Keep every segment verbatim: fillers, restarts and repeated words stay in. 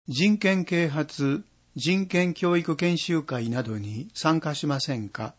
人権啓発、人権教育研修会などに参加しませんか？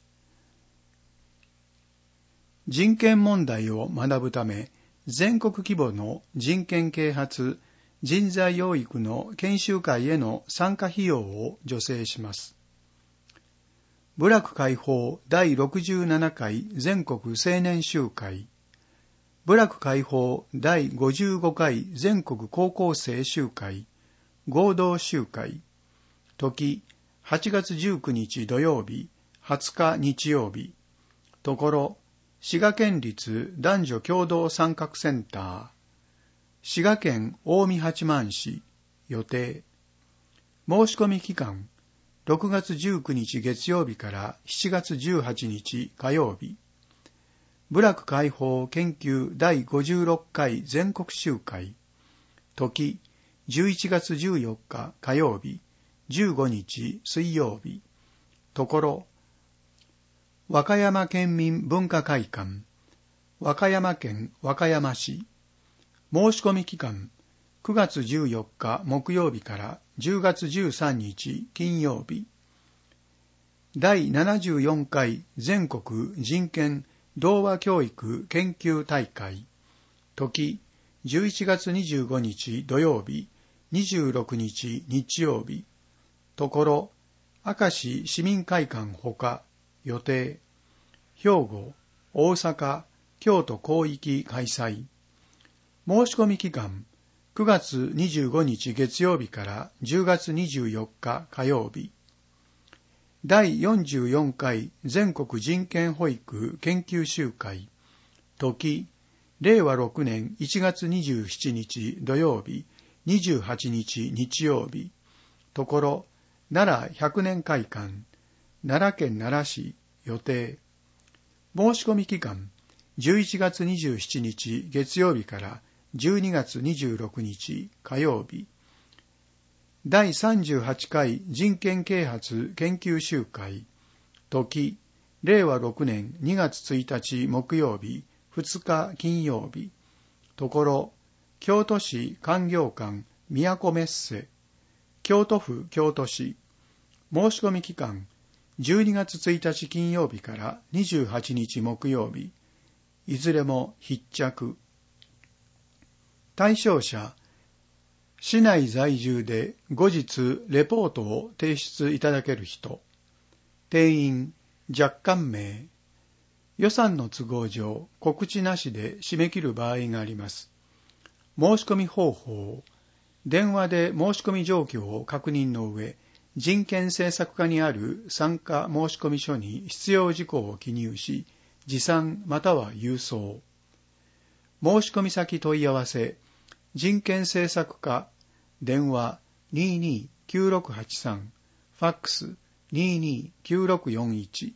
人権問題を学ぶため、全国規模の人権啓発、人材養育の研修会への参加費用を助成します。部落解放だいろくじゅうななかい全国青年集会、部落解放だいごじゅうごかい全国高校生集会、合同集会、時はちがつじゅうくにち土曜日、はつか日曜日、ところ滋賀県立男女共同参画センター、滋賀県近江八幡市予定。申し込み期間、ろくがつじゅうくにち月曜日からしちがつじゅうはちにち火曜日。部落解放研究だいごじゅうろっかい全国集会、時じゅういちがつじゅうよっか火曜日、じゅうごにち水曜日。ところ和歌山県民文化会館、和歌山県和歌山市。申し込み期間、くがつじゅうよっか木曜日からじゅうがつじゅうさんにち金曜日。だいななじゅうよんかい全国人権童話教育研究大会、時じゅういちがつにじゅうごにち土曜日、にじゅうろくにち日曜日。ところ明石市民会館ほか予定。兵庫、大阪、京都広域開催。申し込み期間、くがつにじゅうごにち月曜日からじゅうがつにじゅうよっか火曜日。だいよんじゅうよんかい全国人権保育研究集会、時れいわろくねんいちがつにじゅうしちにち土曜日、にじゅうはちにち日曜日。ところ奈良ひゃくねん会館、奈良県奈良市予定。申し込み期間、じゅういちがつにじゅうしちにち月曜日からじゅうにがつにじゅうろくにち火曜日。だいさんじゅうはちかい人権啓発研究集会、時れいわろくねんにがつついたち木曜日、ふつか金曜日。ところ京都市官業館都メッセ、京都府京都市。申し込み期間、じゅうにがつついたち金曜日からにじゅうはちにち木曜日。いずれも必着。対象者、市内在住で後日レポートを提出いただける人。定員、若干名。予算の都合上、告知なしで締め切る場合があります。申し込み方法。電話で申し込み状況を確認の上、人権政策課にある参加申込書に必要事項を記入し、持参または郵送。申込先問い合わせ、人権政策課、電話 にーにーきゅうろくはちさん、ファックス にーにーきゅうろくよんいち。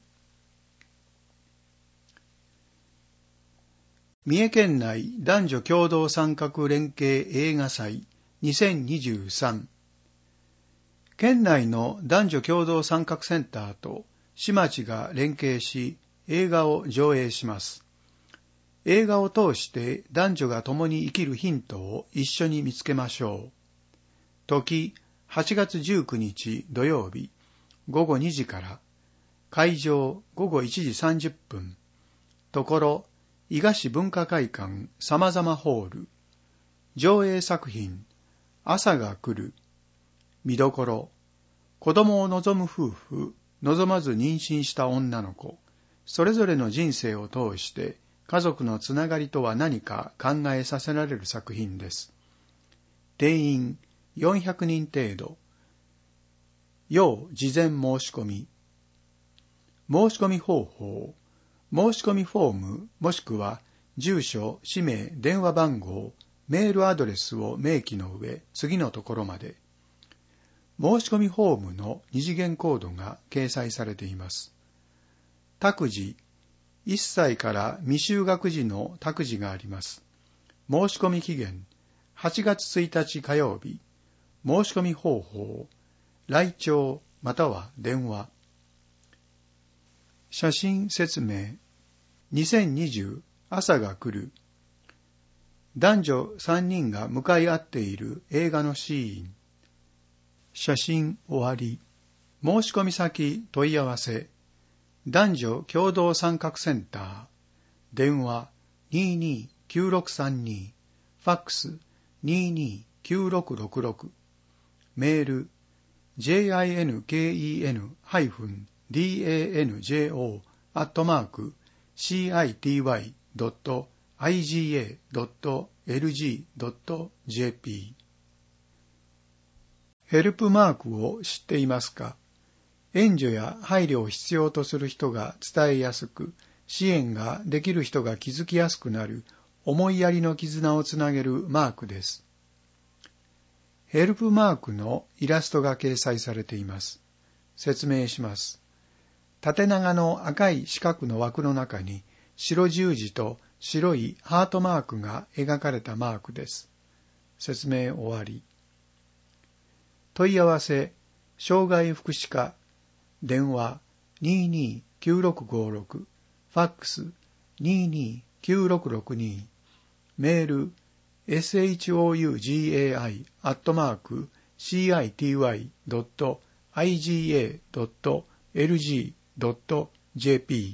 三重県内男女共同参画連携映画祭にせんにじゅうさん。県内の男女共同参画センターと市町が連携し、映画を上映します。映画を通して男女が共に生きるヒントを一緒に見つけましょう。時はちがつじゅうくにち土曜日、ごごにじから、会場ごごいちじさんじゅっぷん、ところ伊賀市文化会館さまざまホール。上映作品、朝が来る。見どころ、子供を望む夫婦、望まず妊娠した女の子、それぞれの人生を通して家族のつながりとは何か考えさせられる作品です。定員よんひゃくにん程度。要事前申し込み。申し込み方法。申し込みフォームもしくは住所、氏名、電話番号、メールアドレスを明記の上、次のところまで。申し込みフォームの二次元コードが掲載されています。託児、いっさいから未就学児の託児があります。申し込み期限、はちがつついたち火曜日。申し込み方法、来庁または電話。写真説明。にせんにじゅう朝が来る。男女さんにんが向かい合っている映画のシーン。 写真終わり。申し込み先問い合わせ。男女共同参画センター。電話 にーにーきゅうろくさんに。ファックス にーにーきゅうろくろくろく。メール ジンケン ダンジョ アットマーク シーアイティーワイ ドット アイジーエー ドット エルジー ドット ジェーピー。ヘルプマークを知っていますか？援助や配慮を必要とする人が伝えやすく、支援ができる人が気づきやすくなる思いやりの絆をつなげるマークです。ヘルプマークのイラストが掲載されています。説明します。縦長の赤い四角の枠の中に白十字と白いハートマークが描かれたマークです。説明終わり。問い合わせ、障害福祉課、電話 にーにーきゅうろくごろく、ファックス にーにーきゅうろくろくに、メール エスエイチオーユージーエーアイ アットマーク シーアイティーワイ ドット アイジーエー ドット エルジー ドット ジェーピ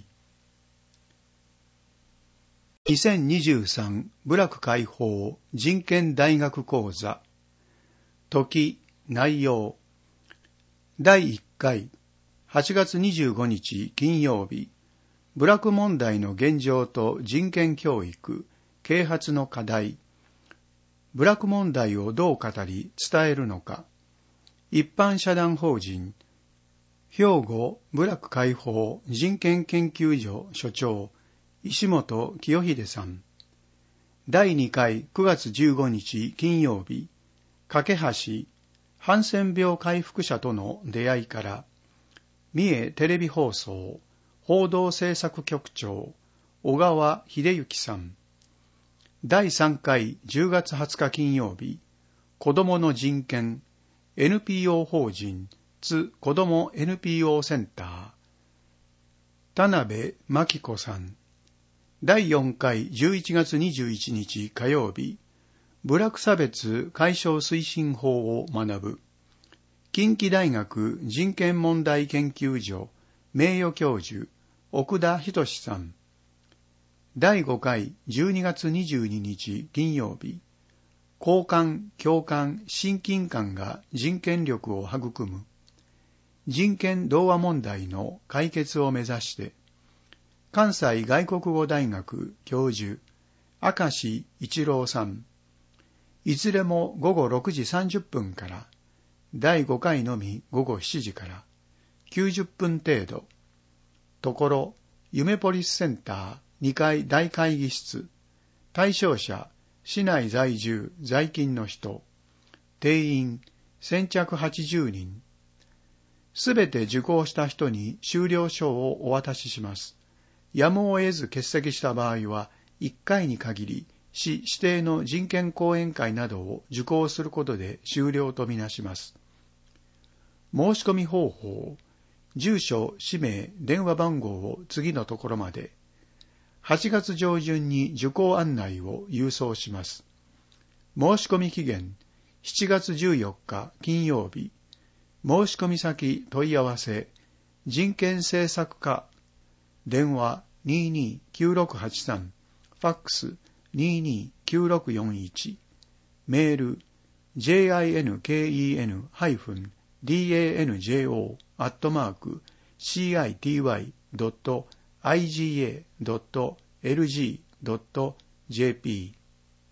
ー。にせんにじゅうさん部落解放人権大学講座。時、内容。だいいっかい、はちがつにじゅうごにち金曜日、部落問題の現状と人権教育、啓発の課題。部落問題をどう語り伝えるのか。一般社団法人、兵庫部落解放人権研究所所長、石本清秀さん。だいにかいくがつじゅうごにち金曜日、架け橋、ハンセン病回復者との出会いから、三重テレビ放送、報道制作局長、小川秀幸さん。だいさんかいじゅうがつはつか金曜日、子どもの人権、エヌピーオー 法人、津子ども エヌピーオー センター、田辺真紀子さん。だいよんかいじゅういちがつにじゅういちにち火曜日、部落差別解消推進法を学ぶ、近畿大学人権問題研究所名誉教授、奥田仁さん。だいごかいじゅうにがつにじゅうににち金曜日、交感、共感、親近感が人権力を育む、人権童話問題の解決を目指して、関西外国語大学教授、明石一郎さん。いずれもごごろくじさんじゅっぷんから、だいごかいのみごごしちじから、きゅうじゅっぷん程度。ところ、夢ポリスセンターにかい大会議室。対象者、市内在住、在勤の人。定員、先着はちじゅうにん。すべて受講した人に修了証をお渡しします。やむを得ず欠席した場合は、いっかいに限り、市指定の人権講演会などを受講することで終了とみなします。申し込み方法、住所、氏名、電話番号を次のところまで。はちがつ上旬に受講案内を郵送します。申し込み期限、しちがつじゅうよっか金曜日。申し込み先問い合わせ、人権政策課、電話 にーにーきゅうろくはちさん、ファックス にーにーきゅうろくよんいち、メール ジンケン ダンジョ アットマーク シーアイティーワイ ドット アイジーエー ドット エルジー ドット ジェーピー。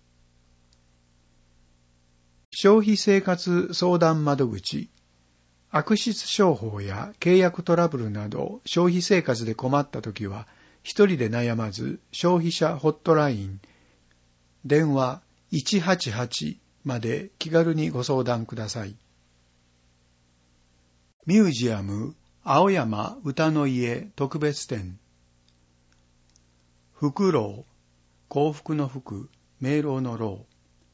消費生活相談窓口。悪質商法や契約トラブルなど消費生活で困ったときは、一人で悩まず消費者ホットライン、電話いちはちはちまで気軽にご相談ください。ミュージアム青山歌の家特別展。フクロウ、幸福の福、明朗の朗。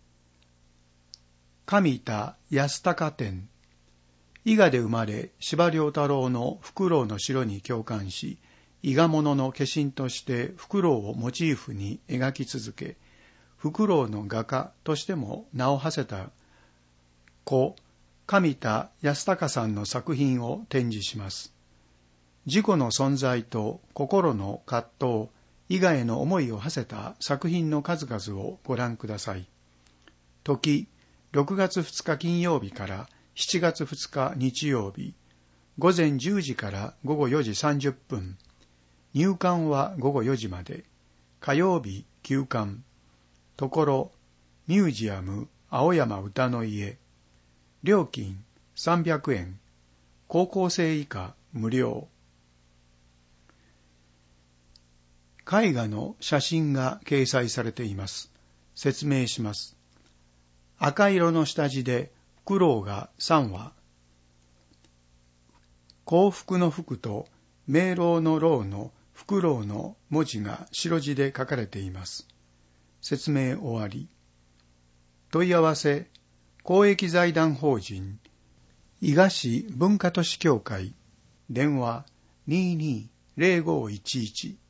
上田安高展。伊賀で生まれ、司馬遼太郎のフクロウの城に共感し、伊賀者の化身としてフクロウをモチーフに描き続け、フクロウの画家としても名を馳せた故上田康隆さんの作品を展示します。自己の存在と心の葛藤、伊賀への思いを馳せた作品の数々をご覧ください。時、ろくがつふつか金曜日からしちがつふつか日曜日、午前じゅうじから午後よじさんじゅっぷん、入館は午後よじまで、火曜日休館、ところ、ミュージアム青山歌の家、料金さんびゃくえん、高校生以下無料。絵画の写真が掲載されています。説明します。赤色の下地でフクロウがさんわ。幸福の福と明朗の朗のフクロウの文字が白地で書かれています。説明終わり。問い合わせ、公益財団法人伊賀市文化都市協会、電話 にーにーぜろごいちいち。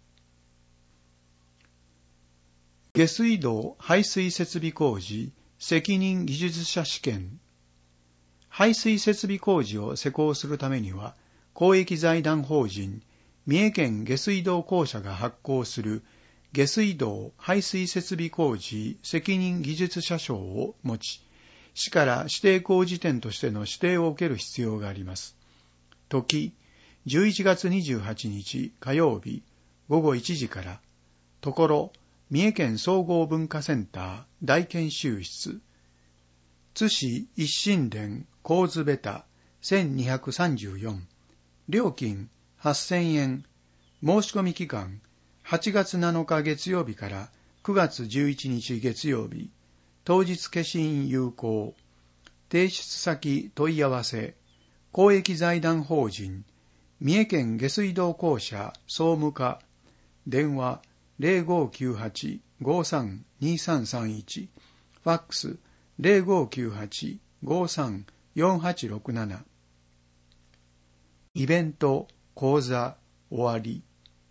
下水道排水設備工事責任技術者試験。排水設備工事を施工するためには、公益財団法人三重県下水道公社が発行する下水道排水設備工事責任技術者証を持ち、市から指定工事店としての指定を受ける必要があります。時、じゅういちがつにじゅうはちにち火曜日ごごいちじから、ところ、三重県総合文化センター大研修室、津市一神殿神津ベタせんにひゃくさんじゅうよん、料金はっせんえん、申し込み期間はちがつなのか月曜日からくがつじゅういちにち月曜日、当日消印有効、提出先問い合わせ、公益財団法人三重県下水道公社総務課、電話ぜろごきゅうはち ごさん にさんさんいち、ファックスぜろごきゅうはち ごさん よんはちろくなな。イベント、講座、終わり。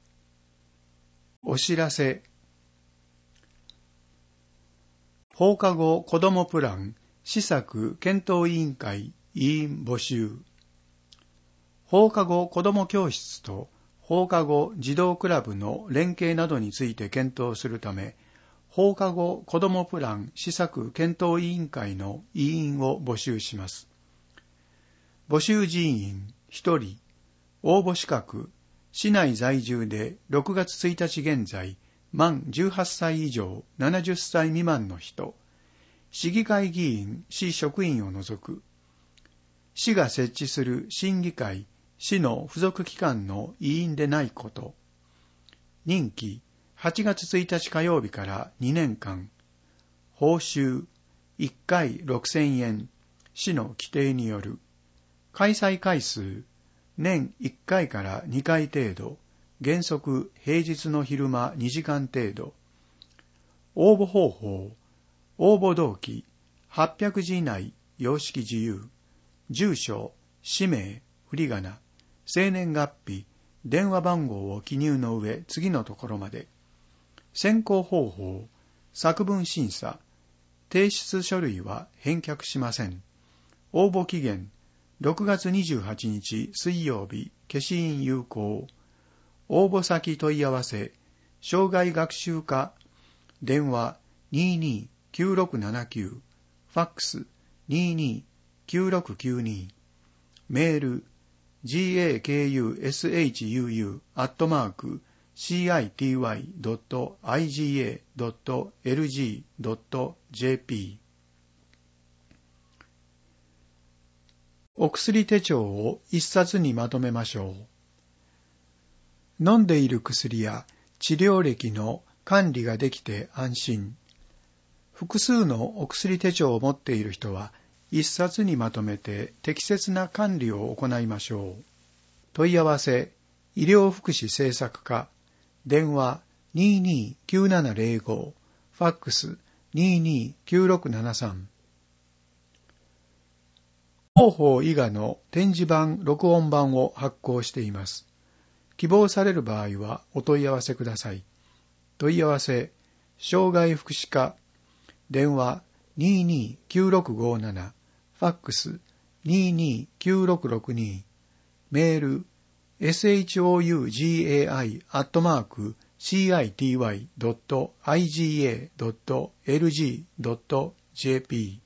お知らせ。放課後子どもプラン施策検討委員会委員募集。放課後子ども教室と放課後児童クラブの連携などについて検討するため、放課後子どもプラン施策検討委員会の委員を募集します。募集人員ひとり、応募資格、市内在住でろくがつついたち現在、満じゅうはっさい以上ななじゅっさい未満の人、市議会議員、市職員を除く、市が設置する審議会、市の付属機関の委員でないこと、任期はちがつついたち火曜日からにねんかん、報酬いっかいろくせんえん、市の規定による、開催回数年いっかいからにかい程度、原則平日の昼間にじかん程度、応募方法、応募動機、はっぴゃくじ以内、様式自由、住所、氏名、振り仮名、生年月日、電話番号を記入の上、次のところまで。選考方法、作文審査、提出書類は返却しません。応募期限、ろくがつにじゅうはちにち水曜日、消印有効。応募先問い合わせ、障害学習課、電話 にーにーきゅうろくななきゅう、ファックス にーにーきゅうろくきゅうに、メール ジェーケーユーエスエイチユーユー アットマーク シーアイティーワイ ドット アイジーエー ドット エルジー ドット ジェーピー。お薬手帳を一冊にまとめましょう。飲んでいる薬や治療歴の管理ができて安心。複数のお薬手帳を持っている人は、一冊にまとめて適切な管理を行いましょう。問い合わせ、医療福祉政策課、電話 にーにーきゅうななぜろご、ファックス にーにーきゅうろくななさん。広報伊賀の展示版、録音版を発行しています。希望される場合はお問い合わせください。問い合わせ、障害福祉課、電話 にーにーきゅうろくごなな、ファックスににーきゅうろくろくに、メール ショウガイ アットマーク シーアイティーワイ ドット アイジーエー ドット エルジー ドット ジェーピー。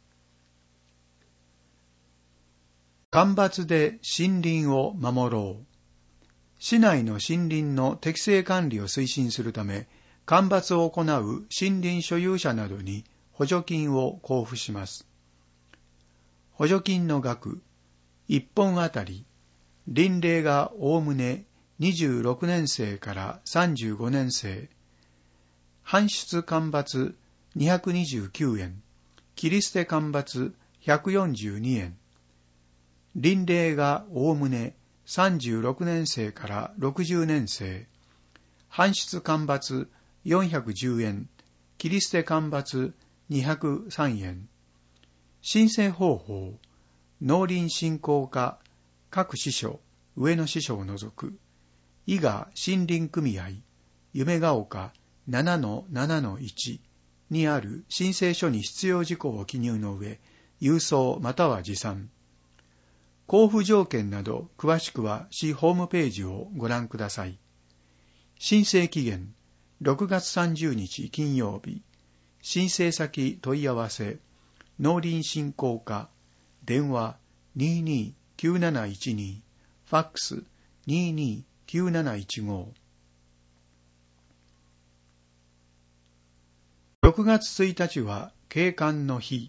間伐で森林を守ろう。市内の森林の適正管理を推進するため、間伐を行う森林所有者などに補助金を交付します。補助金の額、いっぽんあたり、林齢がおおむねにじゅうろくねんせいからさんじゅうごねんせい、搬出間伐にひゃくにじゅうきゅうえん、切り捨て間伐ひゃくよんじゅうにえん、林齢がおおむねさんじゅうろくねんせいからろくじゅうねんせい、搬出間伐よんひゃくじゅうえん、切り捨て間伐にひゃくさんえん。申請方法、農林振興課各支所、上の支所を除く、伊賀森林組合、夢ヶ丘 ななのななのいち にある申請書に必要事項を記入の上、郵送または持参。交付条件など詳しくは市ホームページをご覧ください。申請期限、ろくがつさんじゅうにち金曜日。申請先問い合わせ、農林振興課、電話 にーにーきゅうなないちに、ファックス にーにーきゅうなないちご。ろくがつついたちは景観の日。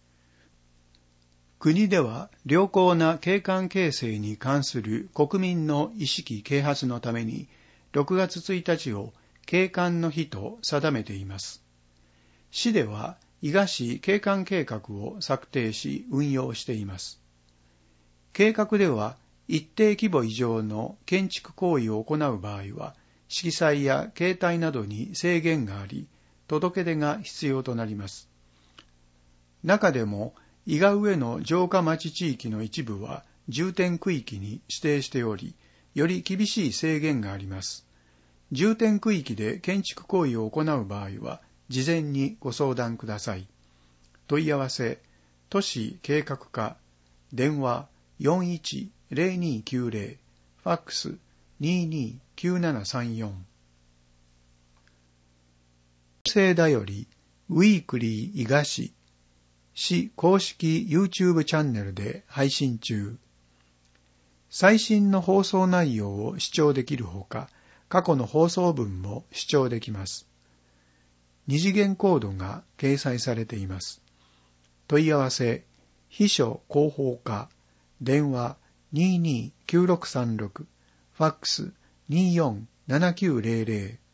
国では良好な景観形成に関する国民の意識啓発のためにろくがつついたちを景観の日と定めています。市では伊賀市景観計画を策定し運用しています。計画では一定規模以上の建築行為を行う場合は色彩や形態などに制限があり、届け出が必要となります。中でも伊賀上の城下町地域の一部は重点区域に指定しており、より厳しい制限があります。重点区域で建築行為を行う場合は、事前にご相談ください。問い合わせ、都市計画課、電話 よんいちゼロにきゅうゼロ、ファックス にーにーきゅうななさんよん。音声だより、ウィークリー伊賀市、市公式 YouTube チャンネルで配信中。最新の放送内容を視聴できるほか、過去の放送分も視聴できます。二次元コードが掲載されています。問い合わせ、秘書広報課、電話 にーにーきゅうろくさんろく、ファックス にーよんななきゅうゼロゼロ。